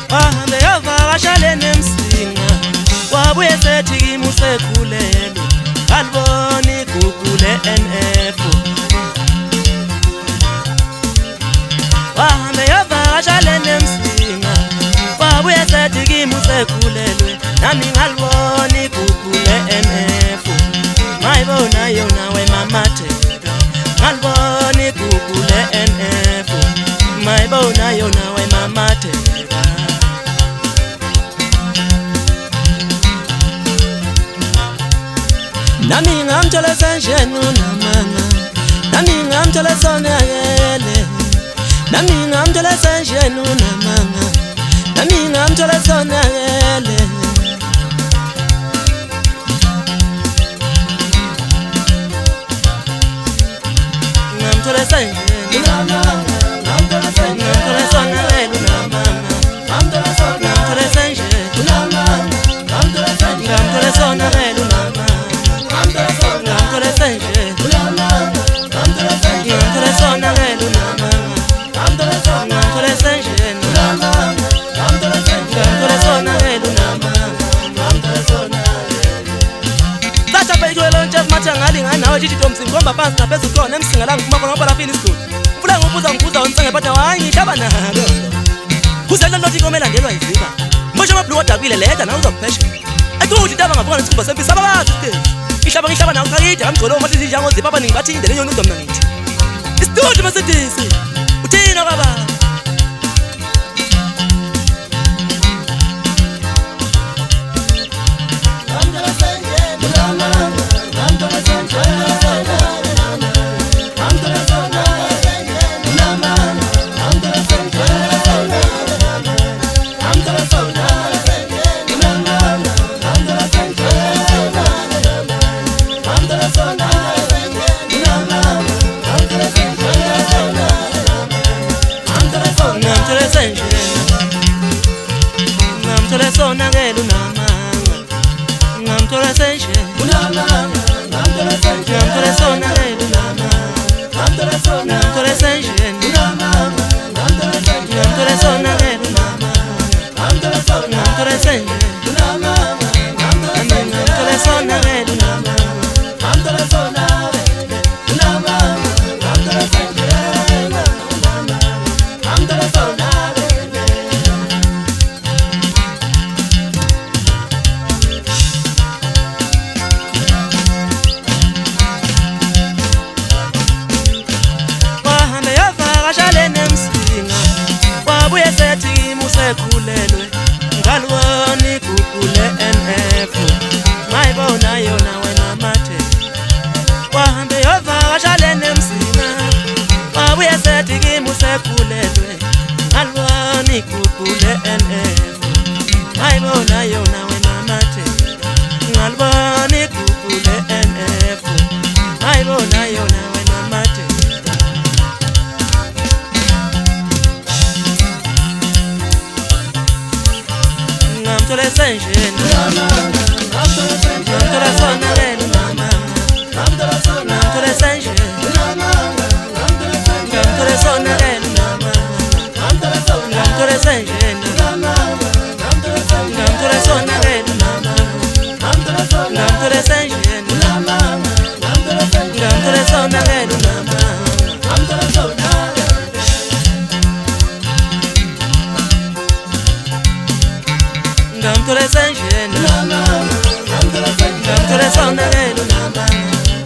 wahambe yavakashale nemsinga wabuye sethi kimi usekhulelwe aliboni igugule NF wahambe yavakashale nemsinga wabuye sethi kimi usekhulelwe nami ngaliboni igugule NF mayibona yona wemamateka ngaliboni igugule NF mayibona yona wemamateka nami ngamthola sanjenu namama nami ngamthola sonakele nami ngamthola sanjenu namama nami ngamthola sonakele ngamthola sanjenu namama ngamthola sonakele namama ngamthola sanjenu namama ngamthola sonakele namama nawe jithi Thompson ngomba phansi ngaphezulu khona emsingalanga kumako ngoba lapha isikole ufuna ngobuza wontsenge but hayi ngihlaba nalo kuzela lothi komelandelwa iziba manje amabhlu odabile leda nawe uzomphesha ekuthi intaba ngabona isikuba sempisa ababazi ihlaba nawe khayida amgcolo uma sithi njango zipha abaningi bathi indele yona uzomna ngithi isitudio masedisi uthina baba usekhulelwe ngaliboni igugule NF mayibona yona wena mathe wahambe yovakashale nemsinga wabuye sethi kimi usekhulelwe ngaliboni igugule NF mayibona yona wena mathe ngaliboni igugule NF mayibona yona wena mathe ngamthola sanjenu ngamthola sonakele mama ngamthola sanjenu ngamthola sonakele mama ngamthola sanjenu ngamthola sonakele mama ngamthola sanjenu ngamthola sonakele mama ngamthola sanjenu ngamthola sonakele mama